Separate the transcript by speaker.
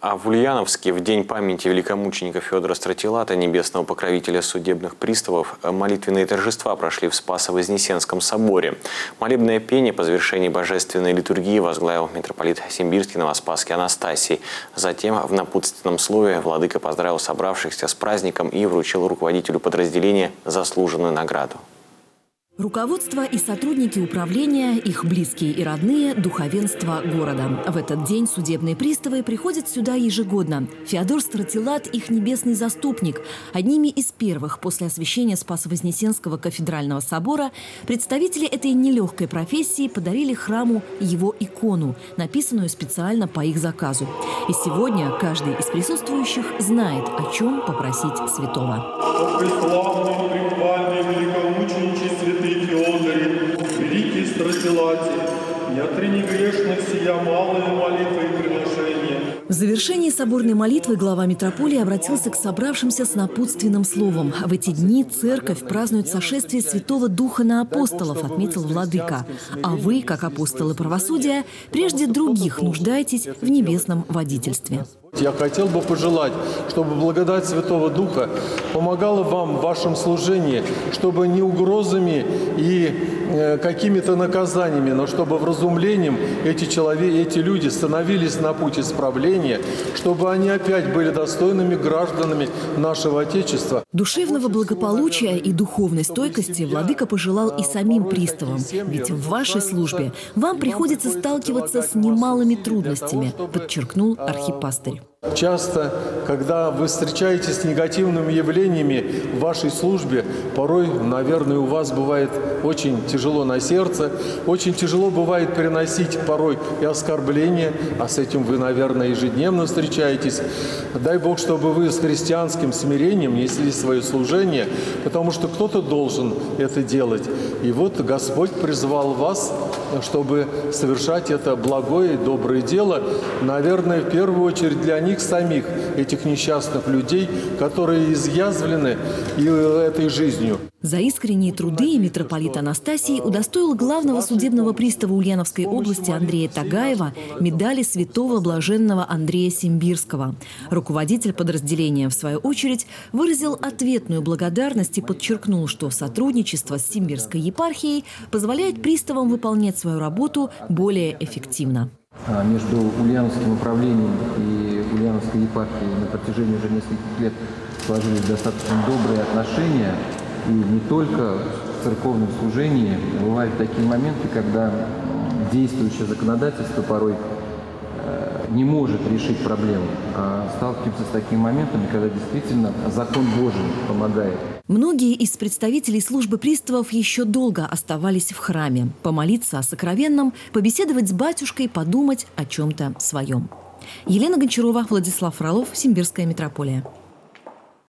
Speaker 1: А в Ульяновске в день памяти великомученика Федора Стратилата, небесного покровителя судебных приставов, молитвенные торжества прошли в Спасо-Вознесенском соборе. Молебное пение по завершении божественной литургии возглавил митрополит Симбирский Новоспасский Анастасий. Затем в напутственном слове владыка поздравил собравшихся с праздником и вручил руководителю подразделения заслуженную награду.
Speaker 2: Руководство и сотрудники управления, их близкие и родные, духовенство города. В этот день судебные приставы приходят сюда ежегодно. Феодор Стратилат – их небесный заступник. Одними из первых после освящения Спасо-Вознесенского кафедрального собора представители этой нелегкой профессии подарили храму его икону, написанную специально по их заказу. И сегодня каждый из присутствующих знает, о чем попросить святого.
Speaker 3: Великий Стратилате, не отрини грешных сия малые молитвы и приношения.
Speaker 2: В завершении соборной молитвы глава митрополии обратился к собравшимся с напутственным словом. В эти дни церковь празднует сошествие Святого Духа на апостолов, отметил владыка. А вы, как апостолы правосудия, прежде других нуждаетесь в небесном водительстве.
Speaker 3: Я хотел бы пожелать, чтобы благодать Святого Духа помогала вам в вашем служении, чтобы не угрозами и какими-то наказаниями, но чтобы вразумлением эти люди становились на путь исправления, чтобы они опять были достойными гражданами нашего Отечества.
Speaker 2: Душевного благополучия и духовной стойкости владыка пожелал и самим приставам. Ведь в вашей службе вам приходится сталкиваться с немалыми трудностями, подчеркнул архипастырь.
Speaker 3: Часто, когда вы встречаетесь с негативными явлениями в вашей службе, порой, наверное, у вас бывает очень тяжело на сердце, очень тяжело бывает переносить порой и оскорбления, а с этим вы, наверное, ежедневно встречаетесь. Дай Бог, чтобы вы с христианским смирением несли свое служение, потому что кто-то должен это делать. И вот Господь призвал вас, чтобы совершать это благое и доброе дело, наверное, в первую очередь для них самих, этих несчастных людей, которые изъязвлены этой жизнью.
Speaker 2: За искренние труды митрополит Анастасий удостоил главного судебного пристава Ульяновской области Андрея Тагаева медали святого блаженного Андрея Симбирского. Руководитель подразделения, в свою очередь, выразил ответную благодарность и подчеркнул, что сотрудничество с Симбирской епархией позволяет приставам выполнять свою работу более эффективно.
Speaker 4: Между Ульяновским управлением и Ульяновской епархией на протяжении уже нескольких лет сложились достаточно добрые отношения. И не только в церковном служении бывают такие моменты, когда действующее законодательство порой не может решить проблему. А сталкиваемся с такими моментами, когда действительно закон Божий помогает.
Speaker 2: Многие из представителей службы приставов еще долго оставались в храме. Помолиться о сокровенном, побеседовать с батюшкой, подумать о чем-то своем. Елена Гончарова, Владислав Фролов, Симбирская митрополия.